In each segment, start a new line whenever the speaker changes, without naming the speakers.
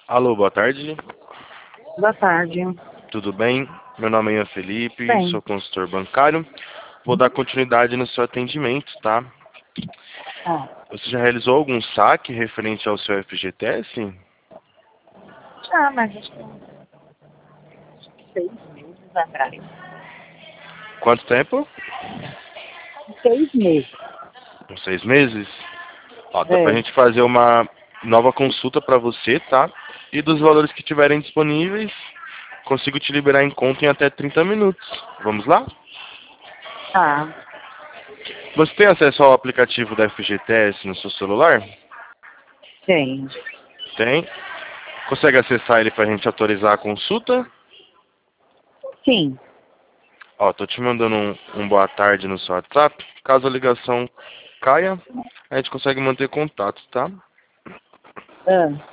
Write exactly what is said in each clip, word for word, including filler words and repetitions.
Alô, boa tarde.
Boa tarde.
Tudo bem? Meu nome é Ian Felipe,
Bem.
sou consultor bancário. Vou dar continuidade no seu atendimento, tá?
Ah,
Você já realizou algum saque referente ao seu F G T S?
já, mas acho que uns seis meses atrás.
Quanto tempo?
Seis meses.
Uns seis meses? Ó, dá pra
É.
gente fazer uma nova consulta pra você, tá? E dos valores que tiverem disponíveis, consigo te liberar em conta em até trinta minutos. Vamos lá?
Ah,
Você tem acesso ao aplicativo da F G T S no seu celular?
tem.
Tem. Consegue acessar ele pra gente autorizar a consulta?
Sim.
Ó, tô te mandando um, um boa tarde no seu WhatsApp. Caso a ligação caia, a gente consegue manter contato, tá?
Ah,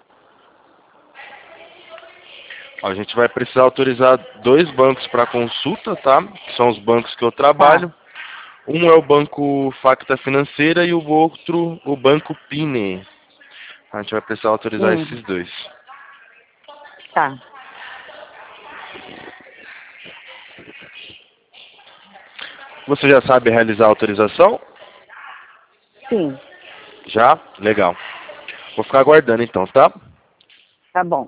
Ó, a gente vai precisar autorizar dois bancos para consulta, tá? Que são os bancos que eu
tá.
trabalho. Um é o Banco Facta Financeira e o outro o Banco Pine. A gente vai precisar autorizar
Hum,
esses dois.
tá.
Você já sabe realizar a autorização?
Sim.
Já? Legal. Vou ficar aguardando então, tá?
Tá bom.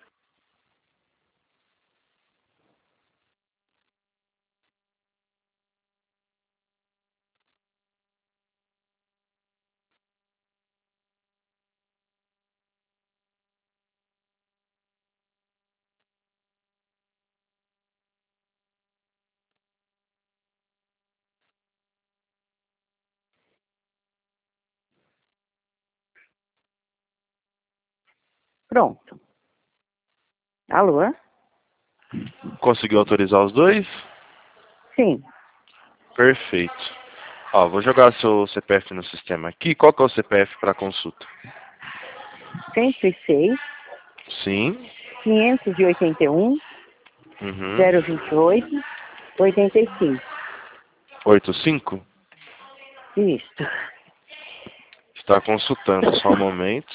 Pronto. Alô?
Conseguiu autorizar os dois?
Sim.
Perfeito. Ó, vou jogar seu C P F no sistema aqui. Qual que é o C P F para consulta?
cento e seis,
Sim.
quinhentos e oitenta e um,
Uhum.
zero vinte e oito, oitenta e cinco.
oitenta e cinco?
Isso.
Está consultando, só um momento.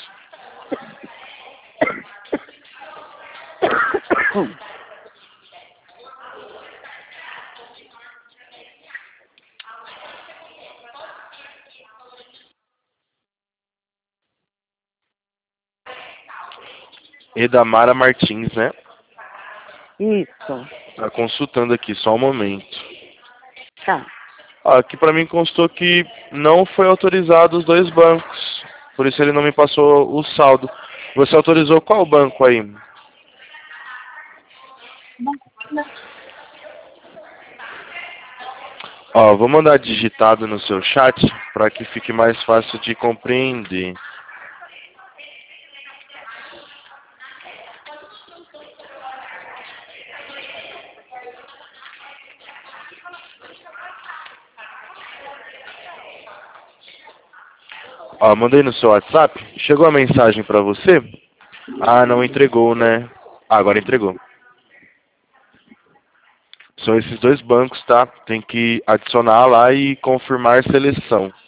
Edamara Martins, né?
Isso.
Está consultando aqui, só um momento.
Tá.
Ó, aqui para mim constou que não foi autorizado os dois bancos. Por isso ele não me passou o saldo. Você autorizou qual banco aí? Ó, vou mandar digitado no seu chat para que fique mais fácil de compreender. Ó, mandei no seu WhatsApp. Chegou a mensagem para você? Ah, não entregou, né? Ah, agora entregou. São esses dois bancos, tá? Tem que adicionar lá e confirmar seleção.